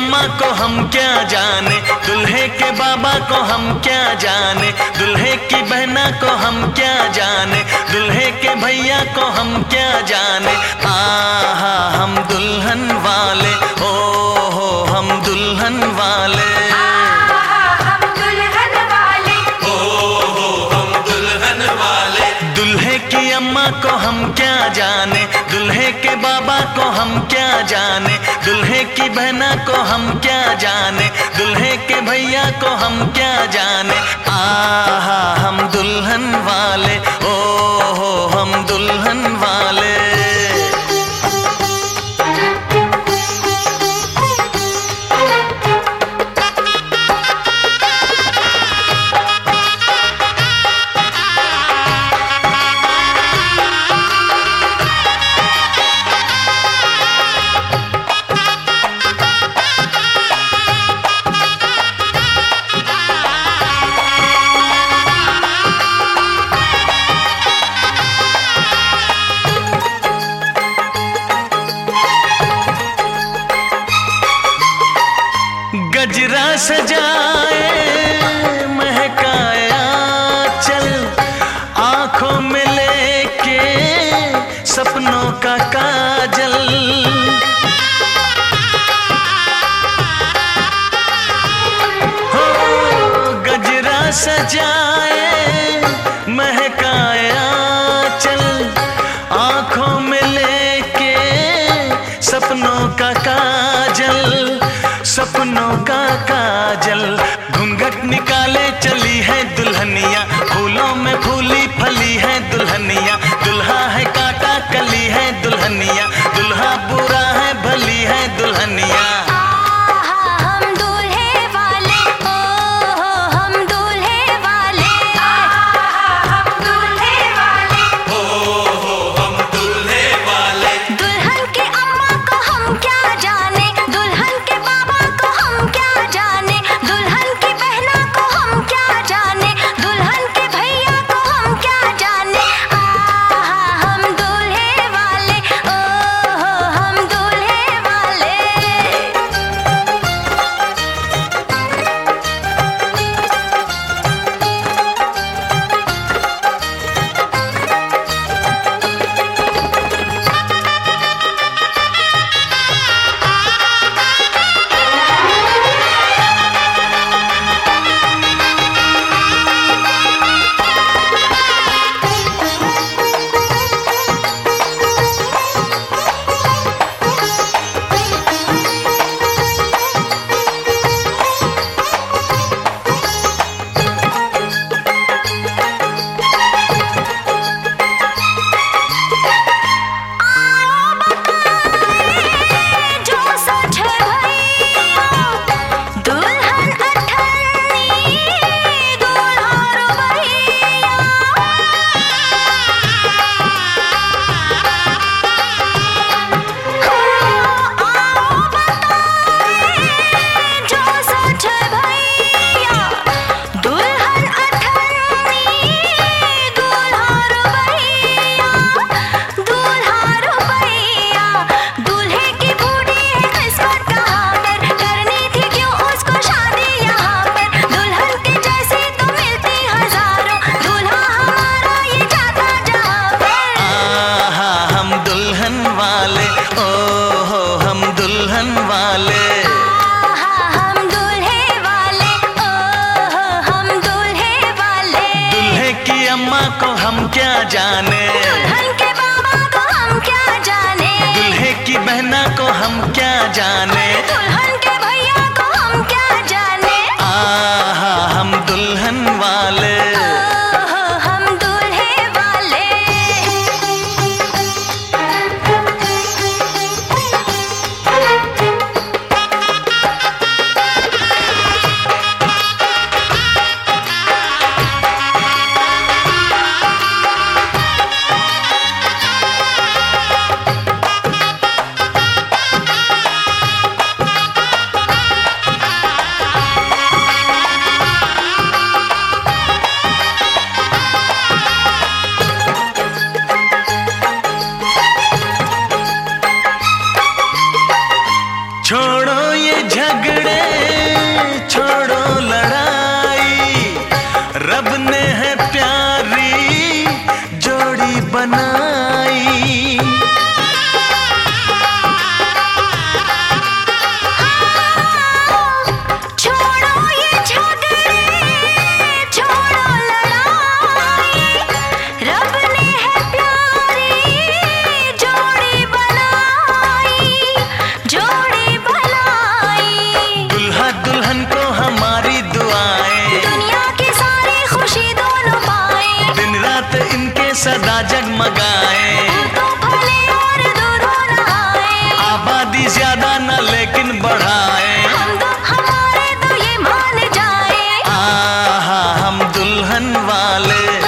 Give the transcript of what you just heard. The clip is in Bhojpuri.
अम्मा को हम क्या जाने, दूल्हे के बाबा को हम क्या जाने, दूल्हे की बहना को हम क्या जाने, दूल्हे के भैया को हम क्या जाने। आहा हम दुल्हन वाले, ओ हो हम दुल्हन वाले, दूल्हे की अम्मा को हम क्या जाने, दूल्हे के बाबा को हम क्या जाने, दूल्हे की बहना को हम क्या जाने, दूल्हे के भैया को हम क्या जाने। आहा हम दुल्हन वाले, ओ हो हम दुल्हन वाले। गजरा सजाए महकाए आंचल, आंखों में लेके सपनों का काजल, हो गजरा सजाए महकाए आंचल, आंखों में लेके सपनों का काजल, सपनों का काजल। घूंघट निकाले चली है दुल्हनिया, फूलों में फूली फली है दुल्हनिया, दुल्हा है काटा कली है दुल्हनिया, दुल्हा बुरा है भली है दुल्हनिया। अम्मा को हम क्या जाने, दुल्हन के बाबा को हम क्या जाने, दूल्हे की बहना को हम क्या जाने, दुल्हन के भैया को हम क्या जाने। आहा हम दुल्हन वाले, हम दूल्हे वाले। छोड़ो ये झगड़े, छोड़ो लड़ाई, रब ने है प्यारी जोड़ी बनाई। छोड़ो ये झगड़े, छोड़ो लड़ाई, रब ने है प्यारी जोड़ी बनाई, जोड़ी बनाई। दुल्हा दुल्हन को हमारी दुआएं, दुनिया की सारी खुशी दोनों पाए, दिन रात इनके सदा जगमगाए। तो भले और दूरों न आए, आबादी ज्यादा न लेकिन बढ़ाए। हम तो हमारे तो ये मान जाए। आहा हम दुल्हन वाले।